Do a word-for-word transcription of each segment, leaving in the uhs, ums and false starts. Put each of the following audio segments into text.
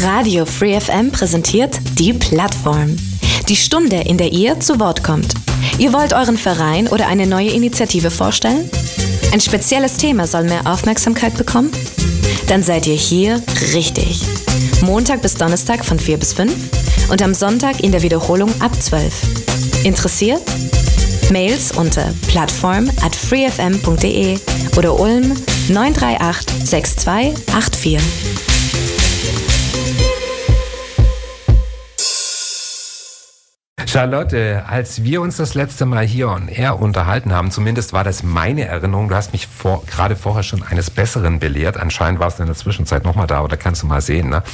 Radio Free F M präsentiert die Plattform. Die Stunde, in der ihr zu Wort kommt. Ihr wollt euren Verein oder eine neue Initiative vorstellen? Ein spezielles Thema soll mehr Aufmerksamkeit bekommen? Dann seid ihr hier richtig. Montag bis Donnerstag von vier bis fünf und am Sonntag in der Wiederholung ab zwölf. Interessiert? Mails unter plattform at freefm punkt de oder Ulm neun drei acht sechs zwei acht vier. Charlotte, als wir uns das letzte Mal hier on air unterhalten haben, zumindest war das meine Erinnerung, du hast mich vor, gerade vorher schon eines Besseren belehrt, anscheinend warst du in der Zwischenzeit nochmal da, oder kannst du mal sehen, ne?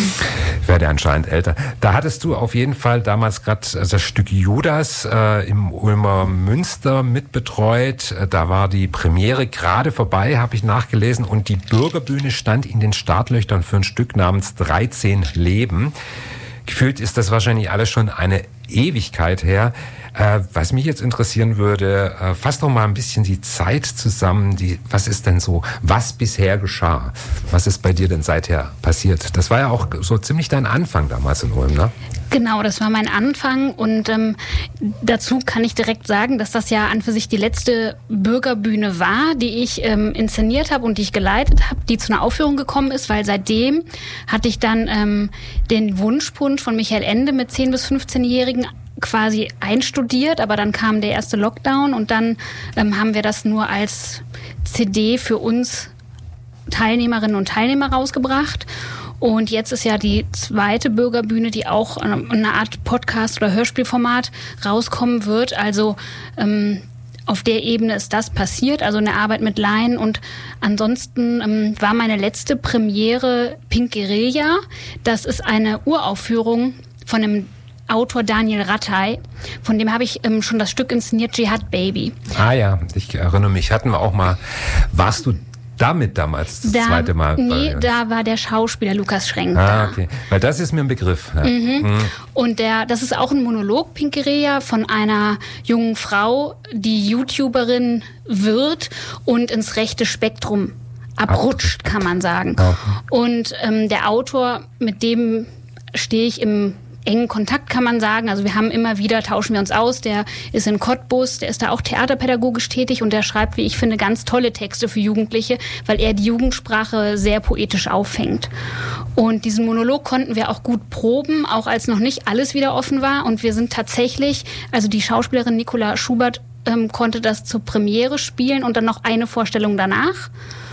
Ich werde anscheinend älter. Da hattest du auf jeden Fall damals gerade das Stück Judas äh, im Ulmer Münster mitbetreut. Da war die Premiere gerade vorbei, habe ich nachgelesen, und die Bürgerbühne stand in den Startlöchern für ein Stück namens dreizehn Leben. Gefühlt ist das wahrscheinlich alles schon eine Ewigkeit her. Äh, was mich jetzt interessieren würde, äh, fass doch mal ein bisschen die Zeit zusammen. Die, was ist denn so, was bisher geschah? Was ist bei dir denn seither passiert? Das war ja auch so ziemlich dein Anfang damals in Ulm, ne? Genau, das war mein Anfang, und ähm, dazu kann ich direkt sagen, dass das ja an für sich die letzte Bürgerbühne war, die ich ähm, inszeniert habe und die ich geleitet habe, die zu einer Aufführung gekommen ist, weil seitdem hatte ich dann ähm, den Wunschpunsch von Michael Ende mit zehn- bis fünfzehnjährigen quasi einstudiert, aber dann kam der erste Lockdown und dann ähm, haben wir das nur als C D für uns Teilnehmerinnen und Teilnehmer rausgebracht. Und jetzt ist ja die zweite Bürgerbühne, die auch eine Art Podcast- oder Hörspielformat rauskommen wird. Also ähm, auf der Ebene ist das passiert, also eine Arbeit mit Laien. Und ansonsten ähm, war meine letzte Premiere Pink Guerilla. Das ist eine Uraufführung von einem Autor Daniel Rattay, von dem habe ich ähm, schon das Stück inszeniert, Jihad Baby. Ah ja, ich erinnere mich, hatten wir auch mal, warst du damit damals das da, zweite Mal? Nee, da war der Schauspieler Lukas Schrenk ah, da. Okay, weil das ist mir ein Begriff. Ja. Mhm. Mhm. Und der, das ist auch ein Monolog, Pink Guerilla, von einer jungen Frau, die YouTuberin wird und ins rechte Spektrum abrutscht, kann man sagen. Okay. Und ähm, der Autor, mit dem stehe ich im engen Kontakt, kann man sagen. Also wir haben immer wieder, tauschen wir uns aus. Der ist in Cottbus, der ist da auch theaterpädagogisch tätig, und der schreibt, wie ich finde, ganz tolle Texte für Jugendliche, weil er die Jugendsprache sehr poetisch auffängt. Und diesen Monolog konnten wir auch gut proben, auch als noch nicht alles wieder offen war. Und wir sind tatsächlich, also die Schauspielerin Nicola Schubert ähm, konnte das zur Premiere spielen und dann noch eine Vorstellung danach.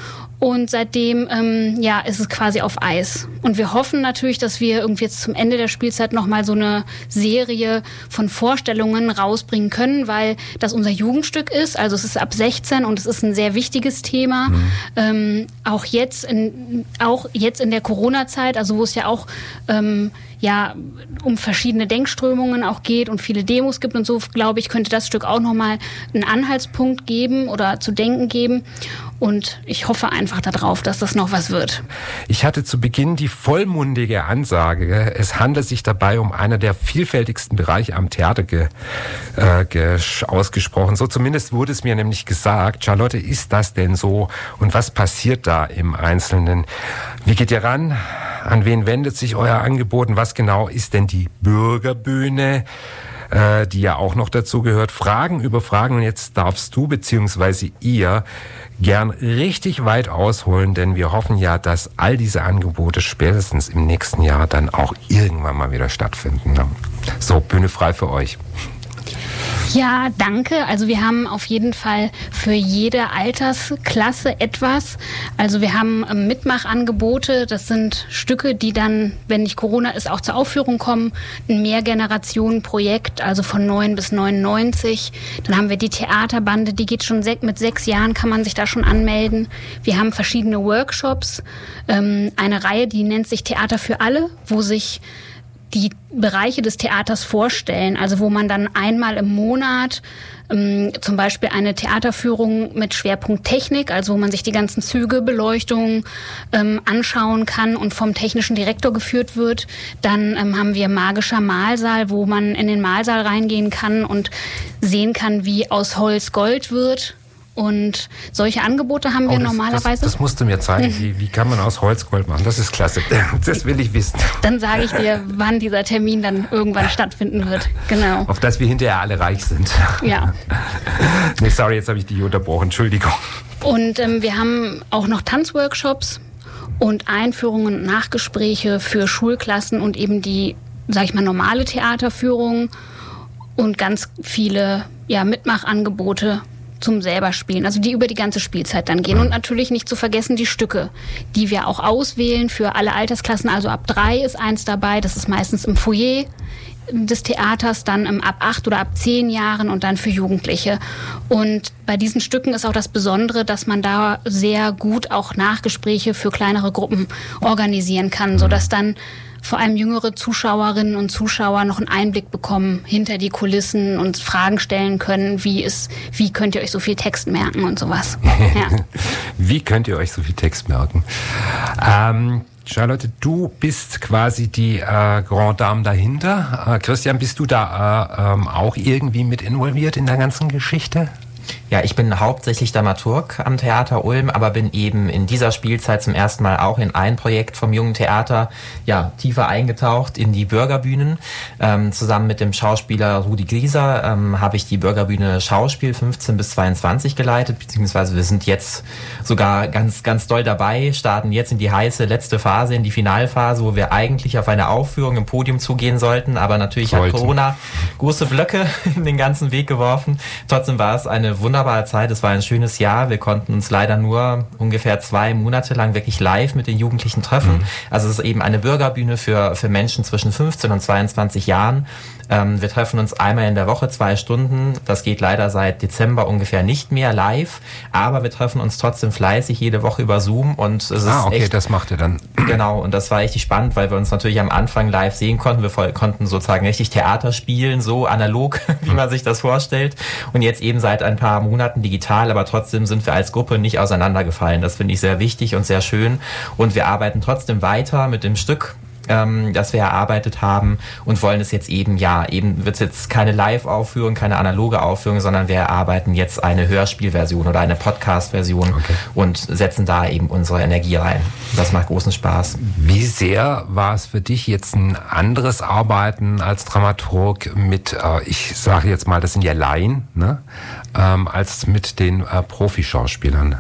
Und seitdem ähm, ja, ist es quasi auf Eis. Und wir hoffen natürlich, dass wir irgendwie jetzt zum Ende der Spielzeit nochmal so eine Serie von Vorstellungen rausbringen können, weil das unser Jugendstück ist. Also es ist ab sechzehn und es ist ein sehr wichtiges Thema. Mhm. Ähm, auch jetzt in, auch jetzt in der Corona-Zeit, also wo es ja auch ähm, ja, um verschiedene Denkströmungen auch geht und viele Demos gibt und so, glaube ich, könnte das Stück auch nochmal einen Anhaltspunkt geben oder zu denken geben. Und ich hoffe einfach darauf, dass das noch was wird. Ich hatte zu Beginn die vollmundige Ansage, es handelt sich dabei um einer der vielfältigsten Bereiche am Theater ge, äh, ge, ausgesprochen. So zumindest wurde es mir nämlich gesagt. Charlotte, ist das denn so? Und was passiert da im Einzelnen? Wie geht ihr ran? An wen wendet sich euer Angebot? Und was genau ist denn die Bürgerbühne, äh, die ja auch noch dazu gehört? Fragen über Fragen. Und jetzt darfst du bzw. ihr gern richtig weit ausholen, denn wir hoffen ja, dass all diese Angebote spätestens im nächsten Jahr dann auch irgendwann mal wieder stattfinden. So, Bühne frei für euch. Ja, danke. Also wir haben auf jeden Fall für jede Altersklasse etwas. Also wir haben ähm, Mitmachangebote. Das sind Stücke, die dann, wenn nicht Corona ist, auch zur Aufführung kommen. Ein Mehrgenerationen-Projekt, also von neun bis neunundneunzig. Dann haben wir die Theaterbande, die geht schon se- mit sechs Jahren, kann man sich da schon anmelden. Wir haben verschiedene Workshops. Ähm, eine Reihe, die nennt sich Theater für alle, wo sich die Bereiche des Theaters vorstellen, also wo man dann einmal im Monat ähm, zum Beispiel eine Theaterführung mit Schwerpunkt Technik, also wo man sich die ganzen Züge, Beleuchtung ähm, anschauen kann und vom technischen Direktor geführt wird. Dann ähm, haben wir magischer Malsaal, wo man in den Malsaal reingehen kann und sehen kann, wie aus Holz Gold wird. Und solche Angebote haben wir oh, das, normalerweise. Das, das musst du mir zeigen. Wie, wie kann man aus Holz Gold machen? Das ist klasse. Das will ich wissen. Dann sage ich dir, wann dieser Termin dann irgendwann stattfinden wird. Genau. Auf dass wir hinterher alle reich sind. Ja. Nee, sorry, jetzt habe ich dich unterbrochen. Entschuldigung. Und ähm, wir haben auch noch Tanzworkshops und Einführungen und Nachgespräche für Schulklassen und eben die, sag ich mal, normale Theaterführung und ganz viele ja, Mitmachangebote zum selber spielen, also die über die ganze Spielzeit dann gehen. Und natürlich nicht zu vergessen die Stücke, die wir auch auswählen für alle Altersklassen. Also ab drei ist eins dabei, das ist meistens im Foyer des Theaters, dann im ab acht oder ab zehn Jahren und dann für Jugendliche. Und bei diesen Stücken ist auch das Besondere, dass man da sehr gut auch Nachgespräche für kleinere Gruppen organisieren kann, sodass dann vor allem jüngere Zuschauerinnen und Zuschauer noch einen Einblick bekommen hinter die Kulissen und Fragen stellen können, wie ist, wie könnt ihr euch so viel Text merken und sowas. Ja. Wie könnt ihr euch so viel Text merken? Ähm, Charlotte, du bist quasi die äh, Grand Dame dahinter. Äh, Christian, bist du da äh, ähm, auch irgendwie mit involviert in der ganzen Geschichte? Ja, ich bin hauptsächlich Dramaturg am Theater Ulm, aber bin eben in dieser Spielzeit zum ersten Mal auch in ein Projekt vom Jungen Theater ja tiefer eingetaucht in die Bürgerbühnen. Ähm, zusammen mit dem Schauspieler Rudi Grieser ähm, habe ich die Bürgerbühne Schauspiel fünfzehn bis zweiundzwanzig geleitet, beziehungsweise wir sind jetzt sogar ganz, ganz doll dabei, starten jetzt in die heiße letzte Phase, in die Finalphase, wo wir eigentlich auf eine Aufführung im Podium zugehen sollten, aber natürlich Sollten. hat Corona große Blöcke in den ganzen Weg geworfen. Trotzdem war es eine wunderbare Zeit, es war ein schönes Jahr. Wir konnten uns leider nur ungefähr zwei Monate lang wirklich live mit den Jugendlichen treffen. Mhm. Also es ist eben eine Bürgerbühne für, für Menschen zwischen fünfzehn und zweiundzwanzig Jahren. Ähm, wir treffen uns einmal in der Woche zwei Stunden. Das geht leider seit Dezember ungefähr nicht mehr live, aber wir treffen uns trotzdem fleißig jede Woche über Zoom und es ist ah, okay, echt, das macht ihr dann. Genau, und das war richtig spannend, weil wir uns natürlich am Anfang live sehen konnten. Wir voll, konnten sozusagen richtig Theater spielen, so analog, wie man sich das vorstellt. Und jetzt eben seit ein paar Monaten digital, aber trotzdem sind wir als Gruppe nicht auseinandergefallen. Das finde ich sehr wichtig und sehr schön. Und wir arbeiten trotzdem weiter mit dem Stück, ähm, das wir erarbeitet haben und wollen es jetzt eben, ja, eben wird es jetzt keine Live-Aufführung, keine analoge Aufführung, sondern wir erarbeiten jetzt eine Hörspielversion oder eine Podcast-Version okay. und setzen da eben unsere Energie rein. Das macht großen Spaß. Wie sehr war es für dich jetzt ein anderes Arbeiten als Dramaturg mit, äh, ich sage jetzt mal, das sind ja Laien, ne? ähm, als mit den äh, Profischauspielern?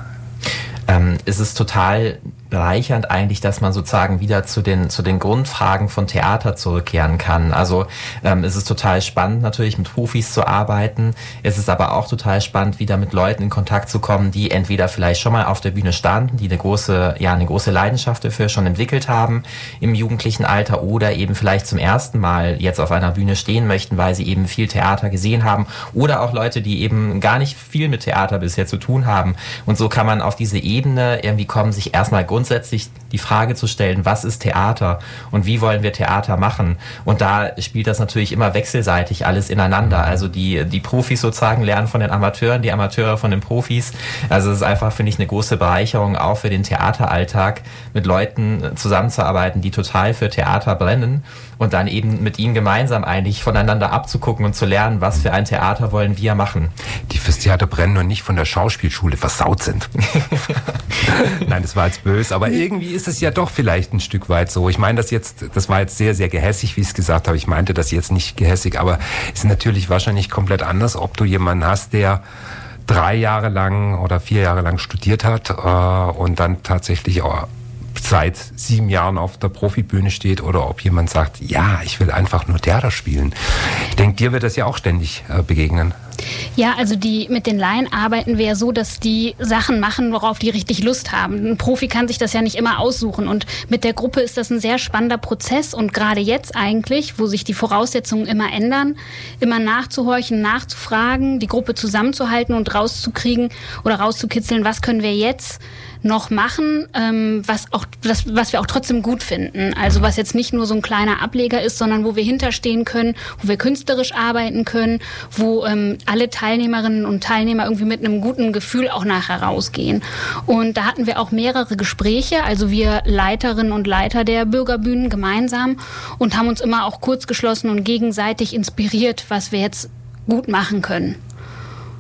Ähm, es ist total bereichernd eigentlich, dass man sozusagen wieder zu den zu den Grundfragen von Theater zurückkehren kann. Also ähm, es ist total spannend, natürlich mit Profis zu arbeiten. Es ist aber auch total spannend, wieder mit Leuten in Kontakt zu kommen, die entweder vielleicht schon mal auf der Bühne standen, die eine große, ja, eine große Leidenschaft dafür schon entwickelt haben im jugendlichen Alter oder eben vielleicht zum ersten Mal jetzt auf einer Bühne stehen möchten, weil sie eben viel Theater gesehen haben oder auch Leute, die eben gar nicht viel mit Theater bisher zu tun haben. Und so kann man auf diese Ebene irgendwie kommen, sich erstmal grundsätzlich die Frage zu stellen, was ist Theater und wie wollen wir Theater machen? Und da spielt das natürlich immer wechselseitig alles ineinander. Also die, die Profis sozusagen lernen von den Amateuren, die Amateure von den Profis. Also es ist einfach, finde ich, eine große Bereicherung auch für den Theateralltag, mit Leuten zusammenzuarbeiten, die total für Theater brennen und dann eben mit ihnen gemeinsam eigentlich voneinander abzugucken und zu lernen, was für ein Theater wollen wir machen. Die fürs Theater brennen und nicht von der Schauspielschule versaut sind. Nein, das war jetzt böse, aber irgendwie ist es ja doch vielleicht ein Stück weit so. Ich meine das jetzt, das war jetzt sehr, sehr gehässig, wie ich es gesagt habe. Ich meinte das jetzt nicht gehässig, aber es ist natürlich wahrscheinlich komplett anders, ob du jemanden hast, der drei Jahre lang oder vier Jahre lang studiert hat äh, und dann tatsächlich auch seit sieben Jahren auf der Profibühne steht oder ob jemand sagt, ja, ich will einfach nur Theater spielen. Ich denke, dir wird das ja auch ständig äh, begegnen. Ja, also die mit den Laien arbeiten wir ja so, dass die Sachen machen, worauf die richtig Lust haben. Ein Profi kann sich das ja nicht immer aussuchen und mit der Gruppe ist das ein sehr spannender Prozess und gerade jetzt eigentlich, wo sich die Voraussetzungen immer ändern, immer nachzuhorchen, nachzufragen, die Gruppe zusammenzuhalten und rauszukriegen oder rauszukitzeln, was können wir jetzt noch machen, ähm, was auch das, was wir auch trotzdem gut finden. Also was jetzt nicht nur so ein kleiner Ableger ist, sondern wo wir hinterstehen können, wo wir künstlerisch arbeiten können, wo ähm, alle Teilnehmerinnen und Teilnehmer irgendwie mit einem guten Gefühl auch nachher rausgehen. Und da hatten wir auch mehrere Gespräche, also wir Leiterinnen und Leiter der Bürgerbühnen gemeinsam und haben uns immer auch kurz geschlossen und gegenseitig inspiriert, was wir jetzt gut machen können.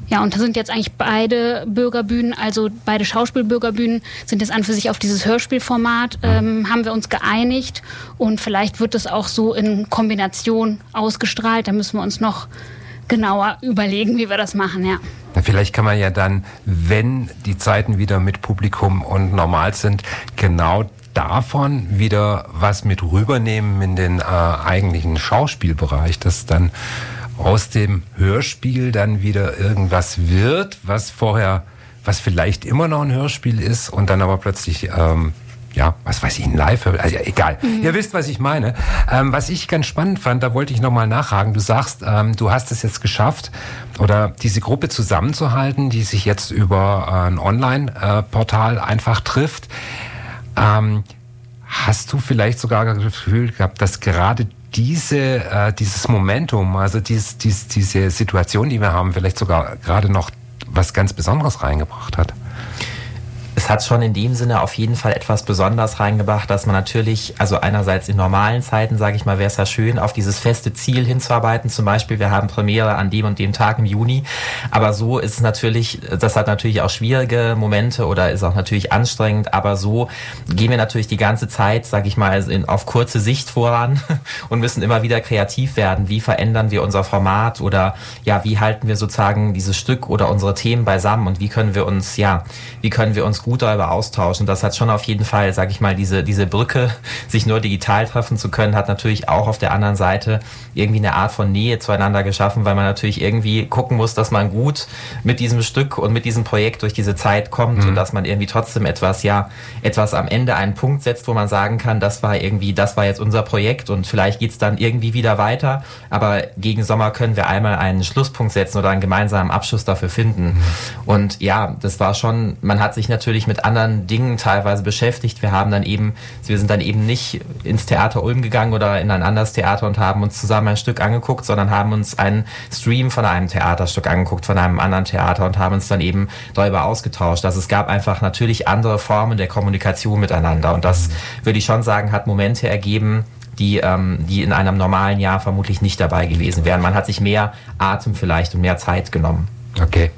Ja, und da sind jetzt eigentlich beide Bürgerbühnen, also beide Schauspielbürgerbühnen, sind jetzt an für sich auf dieses Hörspielformat, ähm, haben wir uns geeinigt. Und vielleicht wird es auch so in Kombination ausgestrahlt. Da müssen wir uns noch genauer überlegen, wie wir das machen, ja. Na, vielleicht kann man ja dann, wenn die Zeiten wieder mit Publikum und normal sind, genau davon wieder was mit rübernehmen in den äh, eigentlichen Schauspielbereich, dass dann aus dem Hörspiel dann wieder irgendwas wird, was vorher, was vielleicht immer noch ein Hörspiel ist und dann aber plötzlich, ähm, ja, was weiß ich, ein Live, also ja, egal. Mhm. Ihr wisst, was ich meine. Ähm, was ich ganz spannend fand, da wollte ich nochmal nachhaken. Du sagst, ähm, du hast es jetzt geschafft, oder diese Gruppe zusammenzuhalten, die sich jetzt über äh, ein Online-Portal einfach trifft. Ähm, hast du vielleicht sogar das Gefühl gehabt, dass gerade diese, äh, dieses Momentum, also dies, dies, diese Situation, die wir haben, vielleicht sogar gerade noch was ganz Besonderes reingebracht hat? Es hat schon in dem Sinne auf jeden Fall etwas Besonderes reingebracht, dass man natürlich, also einerseits in normalen Zeiten, sage ich mal, wäre es ja schön, auf dieses feste Ziel hinzuarbeiten. Zum Beispiel, wir haben Premiere an dem und dem Tag im Juni. Aber so ist es natürlich, das hat natürlich auch schwierige Momente oder ist auch natürlich anstrengend. Aber so gehen wir natürlich die ganze Zeit, sage ich mal, in, auf kurze Sicht voran und müssen immer wieder kreativ werden. Wie verändern wir unser Format oder ja, wie halten wir sozusagen dieses Stück oder unsere Themen beisammen und wie können wir uns, ja, wie können wir uns gut darüber austauschen. Das hat schon auf jeden Fall, sage ich mal, diese diese Brücke, sich nur digital treffen zu können, hat natürlich auch auf der anderen Seite irgendwie eine Art von Nähe zueinander geschaffen, weil man natürlich irgendwie gucken muss, dass man gut mit diesem Stück und mit diesem Projekt durch diese Zeit kommt mhm. und dass man irgendwie trotzdem etwas, ja, etwas am Ende einen Punkt setzt, wo man sagen kann, das war irgendwie, das war jetzt unser Projekt und vielleicht geht's dann irgendwie wieder weiter, aber gegen Sommer können wir einmal einen Schlusspunkt setzen oder einen gemeinsamen Abschluss dafür finden. Mhm. Und ja, das war schon, man hat sich natürlich mit anderen Dingen teilweise beschäftigt. Wir haben dann eben, wir sind dann eben nicht ins Theater Ulm gegangen oder in ein anderes Theater und haben uns zusammen ein Stück angeguckt, sondern haben uns einen Stream von einem Theaterstück angeguckt, von einem anderen Theater und haben uns dann eben darüber ausgetauscht. Also es gab einfach natürlich andere Formen der Kommunikation miteinander und das, würde ich schon sagen, hat Momente ergeben, die, ähm, die in einem normalen Jahr vermutlich nicht dabei gewesen wären. Man hat sich mehr Atem vielleicht und mehr Zeit genommen. Okay.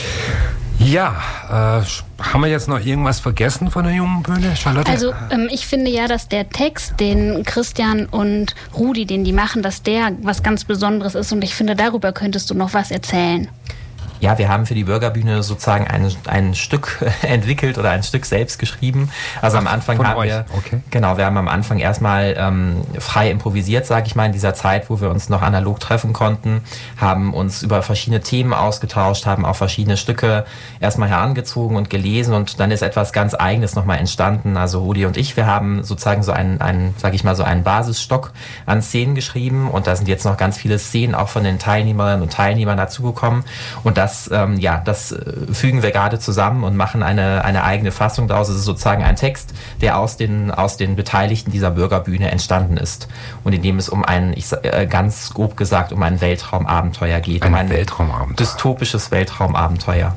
Ja, äh, haben wir jetzt noch irgendwas vergessen von der jungen Bühne, Charlotte? Also ähm, ich finde ja, dass der Text, den Christian und Rudi, den die machen, dass der was ganz Besonderes ist und ich finde, darüber könntest du noch was erzählen. Ja, wir haben für die Bürgerbühne sozusagen ein, ein Stück entwickelt oder ein Stück selbst geschrieben. Also Ach, am Anfang haben euch. wir, okay. genau, wir haben am Anfang erstmal ähm, frei improvisiert, sage ich mal, in dieser Zeit, wo wir uns noch analog treffen konnten, haben uns über verschiedene Themen ausgetauscht, haben auch verschiedene Stücke erstmal herangezogen und gelesen und dann ist etwas ganz Eigenes nochmal entstanden. Also Rudi und ich, wir haben sozusagen so einen, einen, sage ich mal, so einen Basisstock an Szenen geschrieben und da sind jetzt noch ganz viele Szenen auch von den Teilnehmerinnen und Teilnehmern dazugekommen und das Das, ähm, ja, das äh, fügen wir gerade zusammen und machen eine, eine eigene Fassung daraus. Es ist sozusagen ein Text, der aus den, aus den Beteiligten dieser Bürgerbühne entstanden ist und in dem es um ein, ich, äh, ganz grob gesagt, um ein Weltraumabenteuer geht. Ein, um ein Weltraumabenteuer. dystopisches Weltraumabenteuer.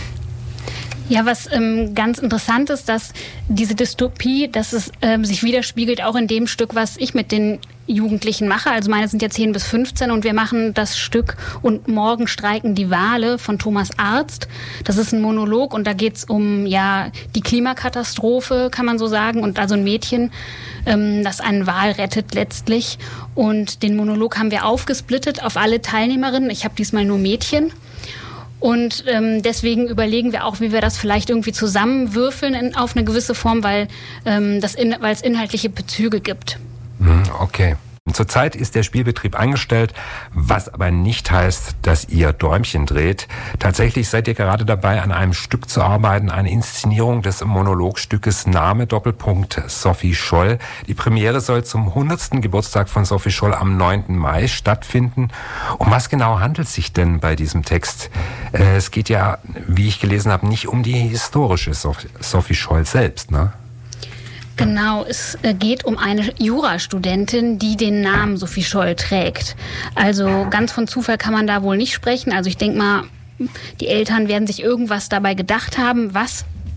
Ja, was ähm, ganz interessant ist, dass diese Dystopie, dass es ähm, sich widerspiegelt auch in dem Stück, was ich mit den Jugendlichen mache. Also meine sind ja zehn bis fünfzehn und wir machen das Stück Und morgen streiken die Wale von Thomas Arzt. Das ist ein Monolog und da geht's um ja die Klimakatastrophe, kann man so sagen, und also ein Mädchen, ähm, das einen Wal rettet letztlich. Und den Monolog haben wir aufgesplittet auf alle Teilnehmerinnen. Ich habe diesmal nur Mädchen. Und ähm, deswegen überlegen wir auch, wie wir das vielleicht irgendwie zusammenwürfeln in, auf eine gewisse Form, weil ähm, das in, weil es inhaltliche Bezüge gibt. Okay. Zurzeit ist der Spielbetrieb eingestellt, was aber nicht heißt, dass ihr Däumchen dreht. Tatsächlich seid ihr gerade dabei, an einem Stück zu arbeiten, eine Inszenierung des Monologstückes Name Doppelpunkt Sophie Scholl. Die Premiere soll zum hundertsten Geburtstag von Sophie Scholl am neunten Mai stattfinden. Um was genau handelt es sich denn bei diesem Text? Es geht ja, wie ich gelesen habe, nicht um die historische Sophie Scholl selbst, ne? Genau, es geht um eine Jurastudentin, die den Namen Sophie Scholl trägt. Also ganz von Zufall kann man da wohl nicht sprechen. Also ich denke mal, die Eltern werden sich irgendwas dabei gedacht haben, was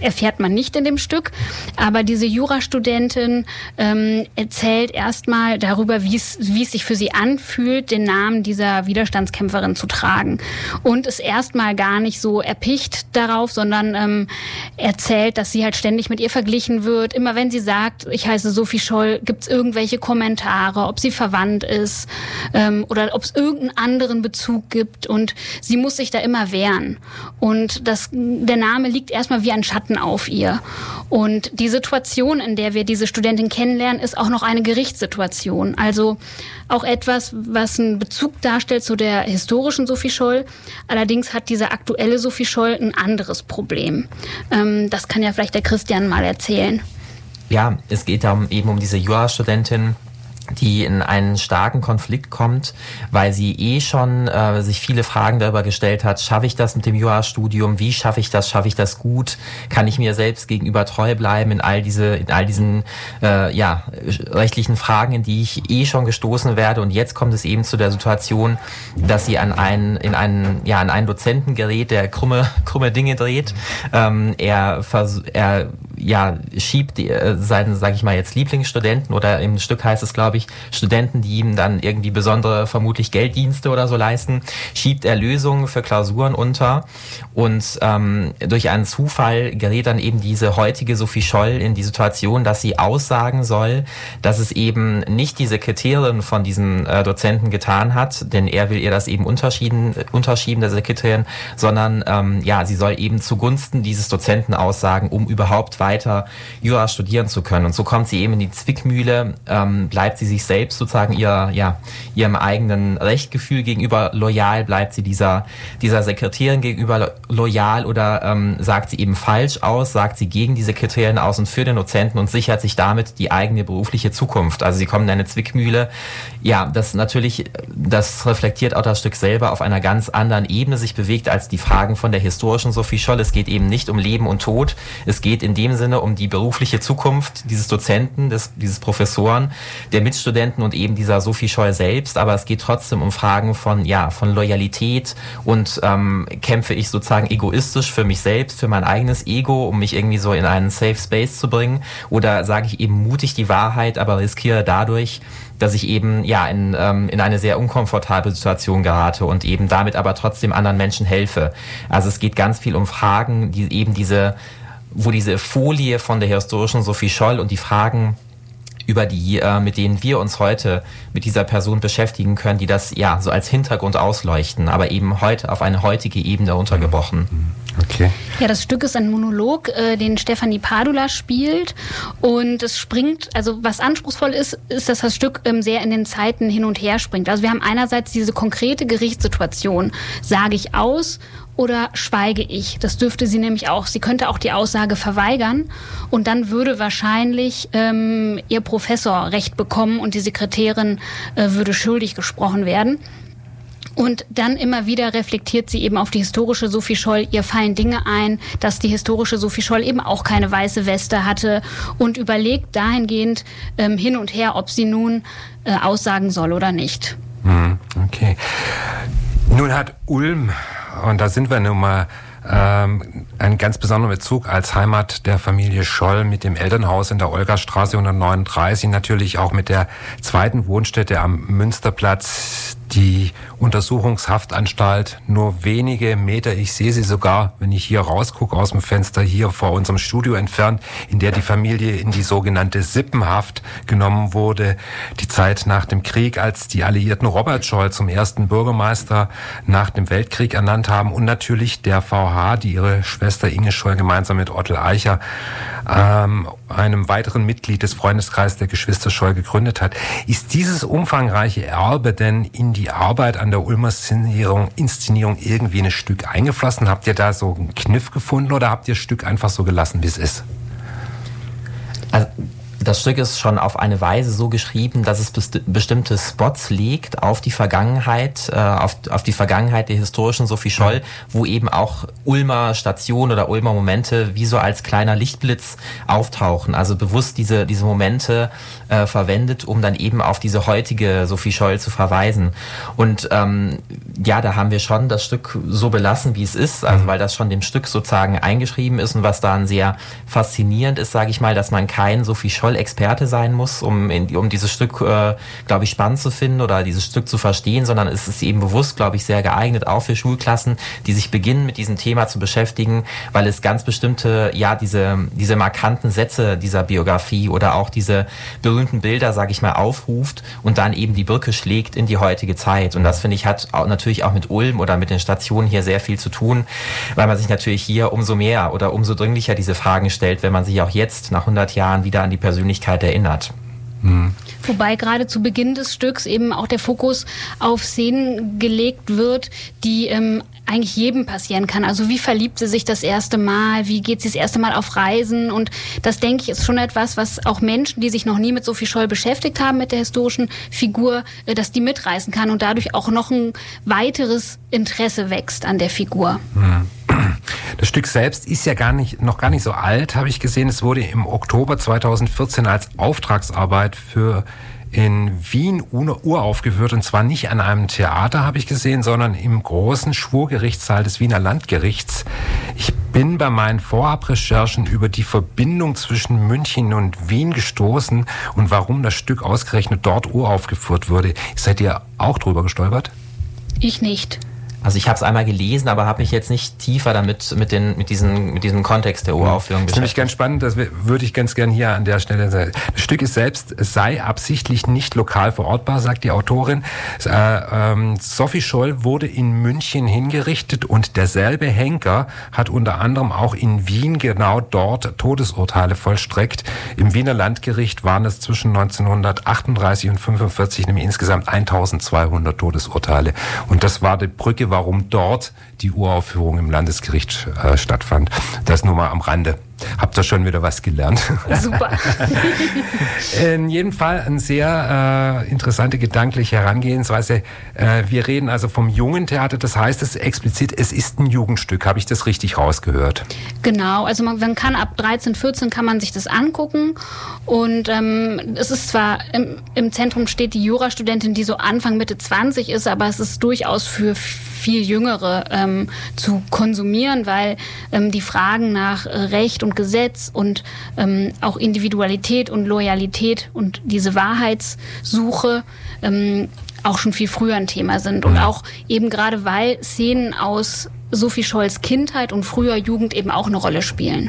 erfährt man nicht in dem Stück. Aber diese Jurastudentin ähm, erzählt erstmal darüber, wie es wie es sich für sie anfühlt, den Namen dieser Widerstandskämpferin zu tragen. Und ist erstmal gar nicht so erpicht darauf, sondern ähm, erzählt, dass sie halt ständig mit ihr verglichen wird. Immer wenn sie sagt, ich heiße Sophie Scholl, gibt es irgendwelche Kommentare, ob sie verwandt ist ähm, oder ob es irgendeinen anderen Bezug gibt. Und sie muss sich da immer wehren. Und das, der Name liegt erstmal wie ein Schatten auf ihr. Und die Situation, in der wir diese Studentin kennenlernen, ist auch noch eine Gerichtssituation. Also auch etwas, was einen Bezug darstellt zu der historischen Sophie Scholl. Allerdings hat diese aktuelle Sophie Scholl ein anderes Problem. Ähm, das kann ja vielleicht der Christian mal erzählen. Ja, es geht da eben um diese Jurastudentin, die in einen starken Konflikt kommt, weil sie eh schon äh, sich viele Fragen darüber gestellt hat, schaffe ich das mit dem Jurastudium, wie schaffe ich das, schaffe ich das gut, kann ich mir selbst gegenüber treu bleiben in all diese, in all diesen äh, ja, rechtlichen Fragen, in die ich eh schon gestoßen werde. Und jetzt kommt es eben zu der Situation, dass sie an einen, in einen, ja, an einen Dozenten gerät, der krumme, krumme Dinge dreht. Ähm, er, vers- er ja, schiebt die, äh, seinen, sag ich mal jetzt, Lieblingsstudenten, oder im Stück heißt es, glaube ich, Studenten, die ihm dann irgendwie besondere, vermutlich Gelddienste oder so leisten, schiebt er Lösungen für Klausuren unter. Und ähm, durch einen Zufall gerät dann eben diese heutige Sophie Scholl in die Situation, dass sie aussagen soll, dass es eben nicht diese Kriterien von diesem äh, Dozenten getan hat, denn er will ihr das eben unterschieden, unterschieben, diese Kriterien, sondern ähm, ja, sie soll eben zugunsten dieses Dozenten aussagen, um überhaupt weiter Jura studieren zu können. Und so kommt sie eben in die Zwickmühle, ähm, bleibt sie sich selbst sozusagen ihr, ja, ihrem eigenen Rechtgefühl gegenüber loyal, bleibt sie dieser, dieser Sekretärin gegenüber loyal, oder ähm, sagt sie eben falsch aus, sagt sie gegen diese Kriterien aus und für den Dozenten und sichert sich damit die eigene berufliche Zukunft. Also sie kommen in eine Zwickmühle. Ja, das natürlich, das reflektiert auch das Stück selber auf einer ganz anderen Ebene sich bewegt als die Fragen von der historischen Sophie Scholl. Es geht eben nicht um Leben und Tod. Es geht in dem Sinne um die berufliche Zukunft dieses Dozenten, des, dieses Professoren, der Mitstudenten und eben dieser Sophie Scholl selbst. Aber es geht trotzdem um Fragen von, ja, von Loyalität und ähm, kämpfe ich sozusagen egoistisch für mich selbst, für mein eigenes Ego, um mich irgendwie so in einen Safe Space zu bringen, oder sage ich eben mutig die Wahrheit, aber riskiere dadurch, dass ich eben ja in, ähm, in eine sehr unkomfortable Situation gerate und eben damit aber trotzdem anderen Menschen helfe. Also es geht ganz viel um Fragen, die eben diese, wo diese Folie von der historischen Sophie Scholl und die Fragen, über die, äh, mit denen wir uns heute mit dieser Person beschäftigen können, die das ja so als Hintergrund ausleuchten, aber eben heute auf eine heutige Ebene runtergebrochen. Okay. Ja, das Stück ist ein Monolog, äh, den Stefanie Padula spielt, und es springt, also was anspruchsvoll ist, ist, dass das Stück ähm, sehr in den Zeiten hin und her springt. Also wir haben einerseits diese konkrete Gerichtssituation, sage ich aus oder schweige ich? Das dürfte sie nämlich auch. Sie könnte auch die Aussage verweigern, und dann würde wahrscheinlich ähm, ihr Professor Recht bekommen und die Sekretärin äh, würde schuldig gesprochen werden. Und dann immer wieder reflektiert sie eben auf die historische Sophie Scholl. Ihr fallen Dinge ein, dass die historische Sophie Scholl eben auch keine weiße Weste hatte, und überlegt dahingehend ähm, hin und her, ob sie nun äh, aussagen soll oder nicht. Okay. Nun hat Ulm, und da sind wir nun mal, ähm, einen ganz besonderen Bezug als Heimat der Familie Scholl mit dem Elternhaus in der Olgastraße hundertneununddreißig, natürlich auch mit der zweiten Wohnstätte am Münsterplatz, die Untersuchungshaftanstalt, nur wenige Meter, ich sehe sie sogar, wenn ich hier rausgucke aus dem Fenster, hier vor unserem Studio entfernt, in der die Familie in die sogenannte Sippenhaft genommen wurde. Die Zeit nach dem Krieg, als die Alliierten Robert Scholl zum ersten Bürgermeister nach dem Weltkrieg ernannt haben, und natürlich der V H, die ihre Schwester Inge Scholl gemeinsam mit Ottel Eicher, ähm, einem weiteren Mitglied des Freundeskreises der Geschwister Scholl, gegründet hat. Ist dieses umfangreiche Erbe denn in die Arbeit an der Ulmer Inszenierung, Inszenierung irgendwie ein Stück eingeflossen? Habt ihr da so einen Kniff gefunden, oder habt ihr das Stück einfach so gelassen, wie es ist? Also Das Stück ist schon auf eine Weise so geschrieben, dass es besti- bestimmte Spots legt auf die Vergangenheit, äh, auf, auf die Vergangenheit der historischen Sophie Scholl, wo eben auch Ulmer Stationen oder Ulmer Momente wie so als kleiner Lichtblitz auftauchen. Also bewusst diese, diese Momente äh, verwendet, um dann eben auf diese heutige Sophie Scholl zu verweisen. Und ähm, ja, da haben wir schon das Stück so belassen, wie es ist, also weil das schon dem Stück sozusagen eingeschrieben ist und was daran sehr faszinierend ist, sage ich mal, dass man kein Sophie Scholl-Experte sein muss, um, in, um dieses Stück, äh, glaube ich, spannend zu finden oder dieses Stück zu verstehen, sondern es ist eben bewusst, glaube ich, sehr geeignet, auch für Schulklassen, die sich beginnen, mit diesem Thema zu beschäftigen, weil es ganz bestimmte, ja, diese, diese markanten Sätze dieser Biografie oder auch diese berühmten Bilder, sage ich mal, aufruft und dann eben die Brücke schlägt in die heutige Zeit. Und das, finde ich, hat auch natürlich auch mit Ulm oder mit den Stationen hier sehr viel zu tun, weil man sich natürlich hier umso mehr oder umso dringlicher diese Fragen stellt, wenn man sich auch jetzt nach hundert Jahren wieder an die Persönlichkeit erinnert. Hm. Wobei gerade zu Beginn des Stücks eben auch der Fokus auf Szenen gelegt wird, die ähm, eigentlich jedem passieren kann. Also wie verliebt sie sich das erste Mal, wie geht sie das erste Mal auf Reisen, und das, denke ich, ist schon etwas, was auch Menschen, die sich noch nie mit Sophie Scholl beschäftigt haben, mit der historischen Figur, äh, dass die mitreißen kann und dadurch auch noch ein weiteres Interesse wächst an der Figur. Hm. Das Stück selbst ist ja gar nicht, noch gar nicht so alt, habe ich gesehen. Es wurde im Oktober zweitausendvierzehn als Auftragsarbeit für in Wien uraufgeführt, und zwar nicht an einem Theater, habe ich gesehen, sondern im großen Schwurgerichtssaal des Wiener Landgerichts. Ich bin bei meinen Vorabrecherchen über die Verbindung zwischen München und Wien gestoßen und warum das Stück ausgerechnet dort uraufgeführt wurde. Seid ihr auch drüber gestolpert? Ich nicht. Also ich habe es einmal gelesen, aber habe mich jetzt nicht tiefer damit mit den mit diesen mit diesem Kontext der Uraufführung beschäftigt. Das ist nämlich ganz spannend, das würde ich ganz gern hier an der Stelle sagen. Das Stück ist selbst sei absichtlich nicht lokal verortbar, sagt die Autorin. Äh, ähm, Sophie Scholl wurde in München hingerichtet und derselbe Henker hat unter anderem auch in Wien genau dort Todesurteile vollstreckt. Im Wiener Landgericht waren es zwischen neunzehnhundertachtunddreißig und fünfundvierzig nämlich insgesamt eintausendzweihundert Todesurteile. Und das war die Brücke, warum dort die Uraufführung im Landesgericht äh, stattfand. Das nur mal am Rande. Habt ihr schon wieder was gelernt? Super. In jedem Fall eine sehr äh, interessante gedankliche Herangehensweise. Äh, wir reden also vom jungen Theater, das heißt es explizit, es ist ein Jugendstück. Habe ich das richtig rausgehört? Genau, also man, man kann ab dreizehn, vierzehn kann man sich das angucken, und ähm, es ist zwar, im, im Zentrum steht die Jurastudentin, die so Anfang, Mitte zwanzig ist, aber es ist durchaus für viel Jüngere ähm, zu konsumieren, weil ähm, die Fragen nach äh, Recht und Gesetz und ähm, auch Individualität und Loyalität und diese Wahrheitssuche ähm, auch schon viel früher ein Thema sind. Und auch eben gerade, weil Szenen aus Sophie Scholls Kindheit und früher Jugend eben auch eine Rolle spielen.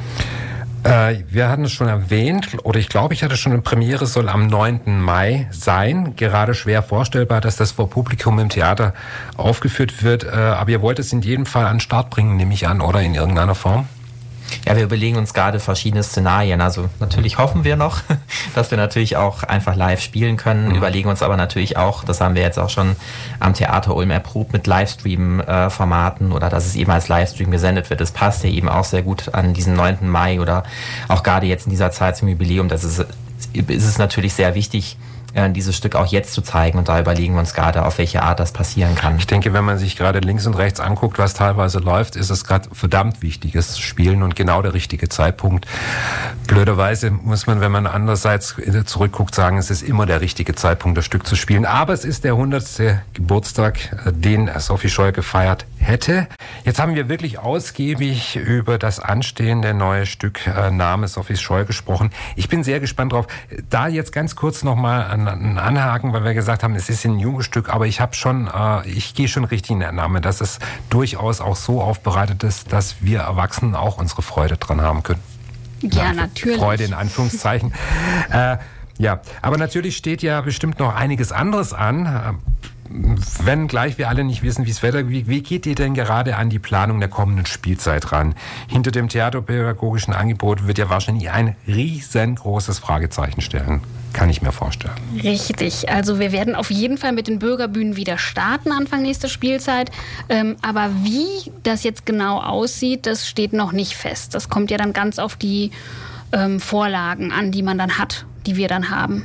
Äh, wir hatten es schon erwähnt, oder ich glaube, ich hatte schon eine Premiere, soll am neunten Mai sein. Gerade schwer vorstellbar, dass das vor Publikum im Theater aufgeführt wird. Äh, aber ihr wollt es in jedem Fall an den Start bringen, nehme ich an, oder in irgendeiner Form? Ja, wir überlegen uns gerade verschiedene Szenarien. Also natürlich hoffen wir noch, dass wir natürlich auch einfach live spielen können. Mhm. Überlegen uns aber natürlich auch, das haben wir jetzt auch schon am Theater Ulm erprobt, mit Livestream-Formaten oder dass es eben als Livestream gesendet wird. Das passt ja eben auch sehr gut an diesen neunten Mai oder auch gerade jetzt in dieser Zeit zum Jubiläum. Das ist, ist es natürlich sehr wichtig, dieses Stück auch jetzt zu zeigen, und da überlegen wir uns gerade, auf welche Art das passieren kann. Ich denke, wenn man sich gerade links und rechts anguckt, was teilweise läuft, ist es gerade verdammt wichtiges Spielen und genau der richtige Zeitpunkt. Blöderweise muss man, wenn man andererseits zurückguckt, sagen, es ist immer der richtige Zeitpunkt, das Stück zu spielen. Aber es ist der hundertste Geburtstag, den Sophie Scholl gefeiert hätte. Jetzt haben wir wirklich ausgiebig über das anstehende neue Stück äh, Name Sophie Scholl gesprochen. Ich bin sehr gespannt drauf. Da jetzt ganz kurz nochmal ein, ein Anhaken, weil wir gesagt haben, es ist ein junges Stück, aber ich habe schon, äh, ich gehe schon richtig in der Annahme, dass es durchaus auch so aufbereitet ist, dass wir Erwachsenen auch unsere Freude dran haben können. Ja, ja natürlich. Freude in Anführungszeichen. äh, ja, aber natürlich steht ja bestimmt noch einiges anderes an. Wenn gleich wir alle nicht wissen, wie es weiter, wie, wie geht ihr denn gerade an die Planung der kommenden Spielzeit ran? Hinter dem theaterpädagogischen Angebot wird ja wahrscheinlich ein riesengroßes Fragezeichen stellen. Kann ich mir vorstellen. Richtig. Also wir werden auf jeden Fall mit den Bürgerbühnen wieder starten Anfang nächster Spielzeit. Ähm, aber wie das jetzt genau aussieht, das steht noch nicht fest. Das kommt ja dann ganz auf die ähm, Vorlagen an, die man dann hat, die wir dann haben.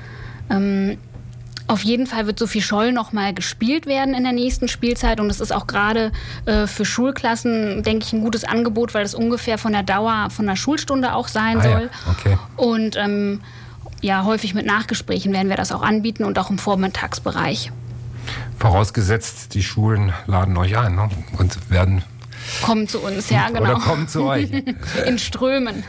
Ähm, Auf jeden Fall wird Sophie Scholl noch mal gespielt werden in der nächsten Spielzeit und es ist auch gerade äh, für Schulklassen, denke ich, ein gutes Angebot, weil es ungefähr von der Dauer von der Schulstunde auch sein ah, soll. Ja. Okay. Und ähm, ja, häufig mit Nachgesprächen werden wir das auch anbieten und auch im Vormittagsbereich. Vorausgesetzt, die Schulen laden euch ein, ne? Und werden... Kommen zu uns, ja, genau. Oder kommen zu euch. In Strömen.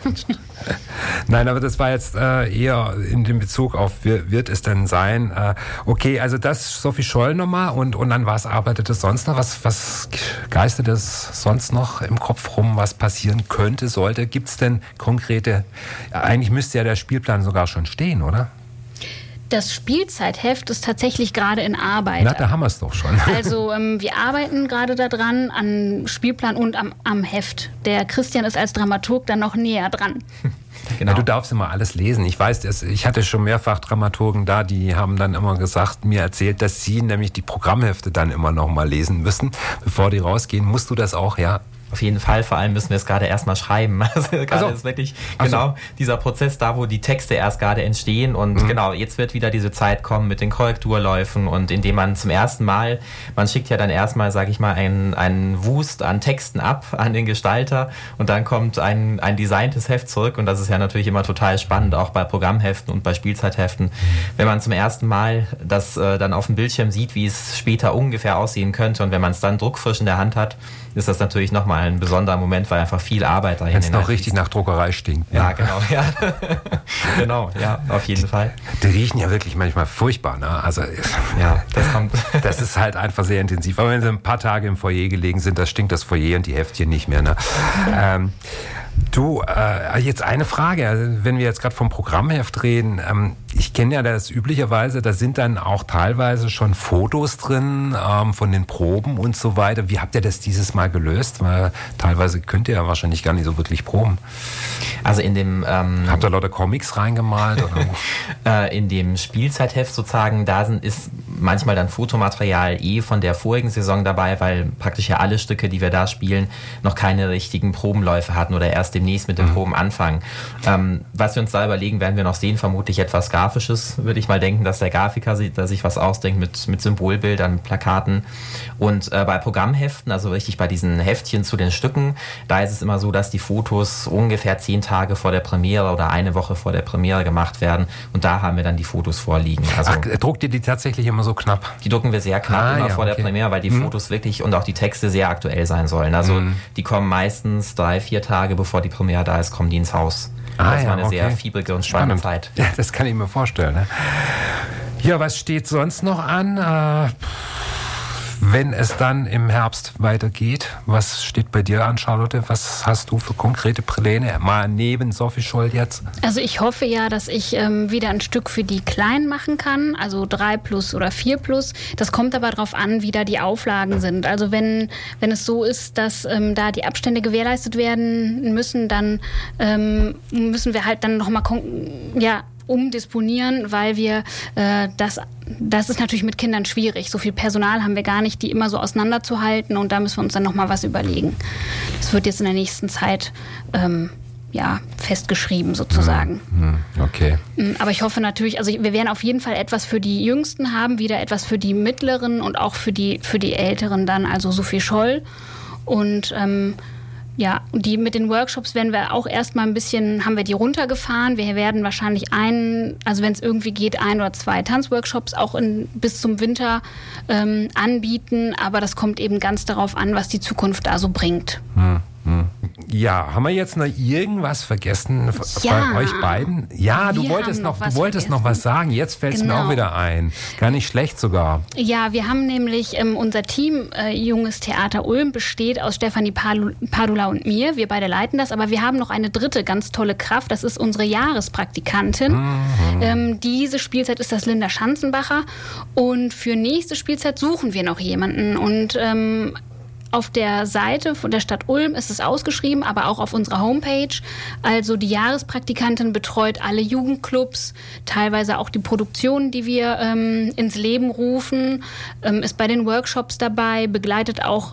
Nein, aber das war jetzt äh, eher in dem Bezug auf, wie wird es denn sein? Äh, okay, also das Sophie Scholl nochmal und, und an was arbeitet es sonst noch? Was, was geistert es sonst noch im Kopf rum, was passieren könnte, sollte? Gibt es denn konkrete, eigentlich müsste ja der Spielplan sogar schon stehen, oder? Das Spielzeitheft ist tatsächlich gerade in Arbeit. Na, da haben wir es doch schon. Also ähm, wir arbeiten gerade daran, an Spielplan und am, am Heft. Der Christian ist als Dramaturg dann noch näher dran. Genau. Ja, du darfst immer alles lesen. Ich weiß, das, ich hatte schon mehrfach Dramaturgen da, die haben dann immer gesagt, mir erzählt, dass sie nämlich die Programmhefte dann immer noch mal lesen müssen, bevor die rausgehen. Musst du das auch, ja? Auf jeden Fall, vor allem müssen wir es gerade erstmal schreiben. Also gerade also, ist wirklich genau also. dieser Prozess da, wo die Texte erst gerade entstehen und mhm. genau, jetzt wird wieder diese Zeit kommen mit den Korrekturläufen und indem man zum ersten Mal, man schickt ja dann erstmal, sage ich mal, einen, einen Wust an Texten ab an den Gestalter und dann kommt ein, ein designtes Heft zurück und das ist ja natürlich immer total spannend, auch bei Programmheften und bei Spielzeitheften, mhm. wenn man zum ersten Mal das äh, dann auf dem Bildschirm sieht, wie es später ungefähr aussehen könnte und wenn man es dann druckfrisch in der Hand hat, ist das natürlich nochmal ein besonderer Moment, weil einfach viel Arbeit dahin ist. Wenn es noch richtig nach Druckerei stinkt. Ne? Ja, genau. Ja. Genau, ja, auf jeden Fall. Die riechen ja wirklich manchmal furchtbar. Ne? Also, ja, das kommt. Das ist halt einfach sehr intensiv. Aber wenn sie ein paar Tage im Foyer gelegen sind, das stinkt das Foyer und die Heftchen nicht mehr. Ne? Ähm, Du, äh, jetzt eine Frage, also wenn wir jetzt gerade vom Programmheft reden, ähm, ich kenne ja das üblicherweise, da sind dann auch teilweise schon Fotos drin ähm, von den Proben und so weiter. Wie habt ihr das dieses Mal gelöst? Weil teilweise könnt ihr ja wahrscheinlich gar nicht so wirklich proben. Also in dem... Ähm, habt ihr lauter Comics reingemalt? Oder? äh, in dem Spielzeitheft sozusagen, da sind, ist manchmal dann Fotomaterial eh von der vorigen Saison dabei, weil praktisch ja alle Stücke, die wir da spielen, noch keine richtigen Probenläufe hatten oder erst demnächst mit den mhm. Proben anfangen. Ähm, was wir uns da überlegen, werden wir noch sehen, vermutlich etwas Grafisches, würde ich mal denken, dass der Grafiker sich, dass sich was ausdenkt mit, mit Symbolbildern, mit Plakaten. Und äh, bei Programmheften, also richtig bei diesen Heftchen zu den Stücken, da ist es immer so, dass die Fotos ungefähr zehn Tage vor der Premiere oder eine Woche vor der Premiere gemacht werden und da haben wir dann die Fotos vorliegen. Also, Ach, druckt ihr die tatsächlich immer so knapp? Die drucken wir sehr knapp ah, immer ja, vor okay. der Premiere, weil die mhm. Fotos wirklich und auch die Texte sehr aktuell sein sollen. Also mhm. die kommen meistens drei, vier Tage bevor die Premiere da ist, kommen die ins Haus. Ah, das ja, war eine okay. sehr fiebrige und spannende Spannend. Zeit. Ja, das kann ich mir vorstellen. Ne? Ja, was steht sonst noch an? Äh, wenn es dann im Herbst weitergeht, was steht bei dir an, Charlotte? Was hast du für konkrete Pläne? Mal neben Sophie Scholl jetzt? Also ich hoffe ja, dass ich ähm, wieder ein Stück für die Kleinen machen kann, also drei plus oder vier plus. Das kommt aber darauf an, wie da die Auflagen sind. Also wenn, wenn es so ist, dass ähm, da die Abstände gewährleistet werden müssen, dann ähm, müssen wir halt dann nochmal ja, umdisponieren, weil wir äh, das, das ist natürlich mit Kindern schwierig. So viel Personal haben wir gar nicht, die immer so auseinanderzuhalten und da müssen wir uns dann nochmal was überlegen. Das wird jetzt in der nächsten Zeit ähm, ja, festgeschrieben sozusagen. Okay. Aber ich hoffe natürlich, also wir werden auf jeden Fall etwas für die Jüngsten haben, wieder etwas für die Mittleren und auch für die, für die Älteren dann, also Sophie Scholl und ähm, ja, und die mit den Workshops werden wir auch erstmal ein bisschen, haben wir die runtergefahren. Wir werden wahrscheinlich einen, also wenn es irgendwie geht, ein oder zwei Tanzworkshops auch in, bis zum Winter ähm, anbieten. Aber das kommt eben ganz darauf an, was die Zukunft da so bringt. Hm. Ja, haben wir jetzt noch irgendwas vergessen ja, bei euch beiden? Ja, du wolltest noch, noch du wolltest noch was sagen. Jetzt fällt es genau. mir auch wieder ein. Gar nicht schlecht sogar. Ja, wir haben nämlich ähm, unser Team äh, Junges Theater Ulm besteht aus Stefanie Padula und mir. Wir beide leiten das, aber wir haben noch eine dritte ganz tolle Kraft. Das ist unsere Jahrespraktikantin. Mhm. Ähm, diese Spielzeit ist das Linda Schanzenbacher und für nächste Spielzeit suchen wir noch jemanden und ähm, auf der Seite von der Stadt Ulm ist es ausgeschrieben, aber auch auf unserer Homepage. Also die Jahrespraktikantin betreut alle Jugendclubs, teilweise auch die Produktionen, die wir ähm, ins Leben rufen, ähm, ist bei den Workshops dabei, begleitet auch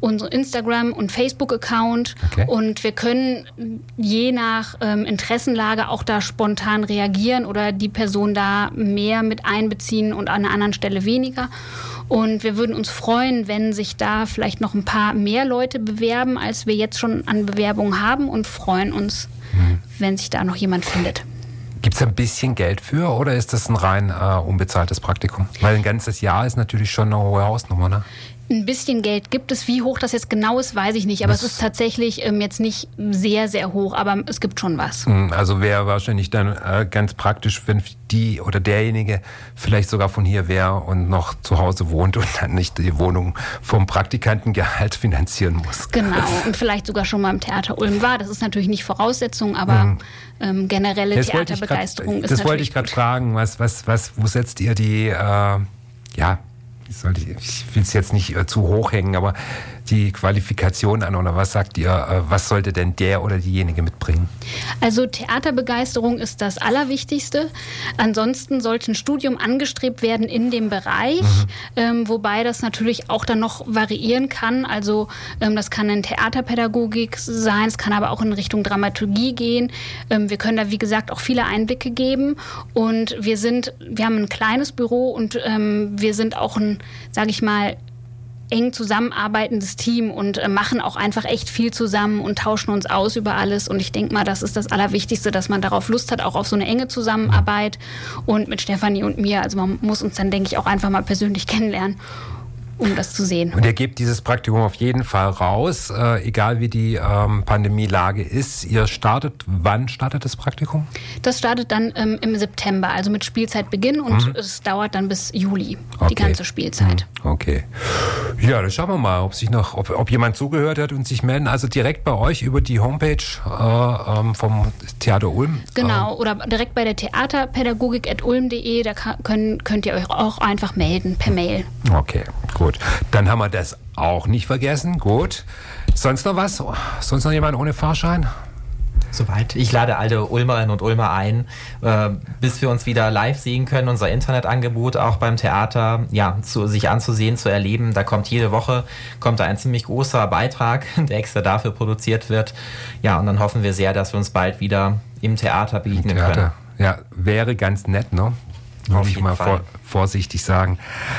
unseren Instagram- und Facebook-Account. Okay. Und wir können je nach ähm, Interessenlage auch da spontan reagieren oder die Person da mehr mit einbeziehen und an einer anderen Stelle weniger. Und wir würden uns freuen, wenn sich da vielleicht noch ein paar mehr Leute bewerben, als wir jetzt schon an Bewerbungen haben, und freuen uns, mhm. wenn sich da noch jemand findet. Gibt es ein bisschen Geld für oder ist das ein rein äh, unbezahltes Praktikum? Weil ein ganzes Jahr ist natürlich schon eine hohe Hausnummer, ne? Ein bisschen Geld gibt es. Wie hoch das jetzt genau ist, weiß ich nicht. Aber das es ist tatsächlich ähm, jetzt nicht sehr, sehr hoch. Aber es gibt schon was. Also wäre wahrscheinlich dann äh, ganz praktisch, wenn die oder derjenige vielleicht sogar von hier wäre und noch zu Hause wohnt und dann nicht die Wohnung vom Praktikantengehalt finanzieren muss. Genau. Und vielleicht sogar schon mal im Theater Ulm war. Das ist natürlich nicht Voraussetzung, aber mhm. ähm, generelle das Theaterbegeisterung grad, ist das natürlich Das wollte ich gerade fragen. Was, was, was, wo setzt ihr die, äh, ja, Ich, ich will es jetzt nicht äh, zu hoch hängen, aber die Qualifikation an, oder was sagt ihr, äh, was sollte denn der oder diejenige mitbringen? Also Theaterbegeisterung ist das Allerwichtigste. Ansonsten sollte ein Studium angestrebt werden in dem Bereich, mhm. ähm, wobei das natürlich auch dann noch variieren kann. Also ähm, das kann in Theaterpädagogik sein, es kann aber auch in Richtung Dramaturgie gehen. Ähm, wir können da, wie gesagt, auch viele Einblicke geben. Und wir sind, wir haben ein kleines Büro und ähm, wir sind auch ein, sage ich mal, eng zusammenarbeitendes Team und äh, machen auch einfach echt viel zusammen und tauschen uns aus über alles. Und ich denke mal, das ist das Allerwichtigste, dass man darauf Lust hat, auch auf so eine enge Zusammenarbeit. Und mit Stefanie und mir, also man muss uns dann, denke ich, auch einfach mal persönlich kennenlernen, um das zu sehen. Und ihr gebt dieses Praktikum auf jeden Fall raus, äh, egal wie die ähm, Pandemielage ist. Ihr startet, wann startet das Praktikum? Das startet dann ähm, im September, also mit Spielzeitbeginn, und mhm. es dauert dann bis Juli, okay. die ganze Spielzeit. Mhm. Okay. Ja, dann schauen wir mal, ob sich noch, ob, ob jemand zugehört hat und sich melden. Also direkt bei euch über die Homepage äh, ähm, vom Theater Ulm. Genau, äh, oder direkt bei der theaterpädagogik at ulm punkt de, da können, könnt ihr euch auch einfach melden per Mail. Okay, gut. Dann haben wir das auch nicht vergessen. Gut. Sonst noch was? Sonst noch jemand ohne Fahrschein? Soweit. Ich lade alle Ulmerinnen und Ulmer ein, äh, bis wir uns wieder live sehen können, unser Internetangebot auch beim Theater, ja, zu, sich anzusehen, zu erleben. Da kommt jede Woche, kommt da ein ziemlich großer Beitrag, der extra dafür produziert wird. Ja, und dann hoffen wir sehr, dass wir uns bald wieder im Theater begegnen Theater. können. Ja, wäre ganz nett, ne? Würde ich mal vor, vorsichtig sagen.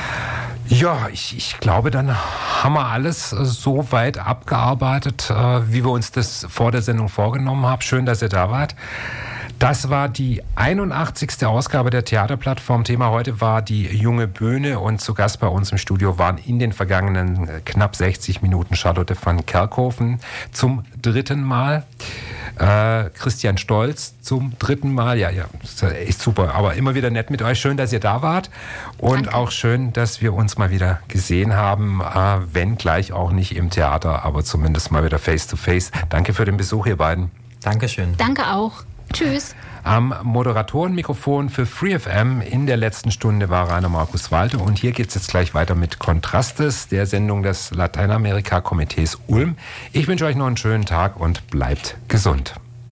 Ja, ich, ich glaube, dann haben wir alles äh, so weit abgearbeitet, äh, wie wir uns das vor der Sendung vorgenommen haben. Schön, dass ihr da wart. Das war die einundachtzigste Ausgabe der Theaterplattform. Thema heute war die junge Bühne und zu Gast bei uns im Studio waren in den vergangenen knapp sechzig Minuten Charlotte van Kerkhoven zum dritten Mal. Äh, Christian Stolz zum dritten Mal. Ja, ja, ist super. Aber immer wieder nett mit euch. Schön, dass ihr da wart. Und Danke. Auch schön, dass wir uns mal wieder gesehen haben. Äh, wenn gleich auch nicht im Theater, aber zumindest mal wieder face to face. Danke für den Besuch, ihr beiden. Dankeschön. Danke auch. Tschüss. Am Moderatorenmikrofon für Free F M in der letzten Stunde war Rainer Markus Walter. Und hier geht es jetzt gleich weiter mit Kontrastes, der Sendung des Lateinamerika-Komitees Ulm. Ich wünsche euch noch einen schönen Tag und bleibt gesund.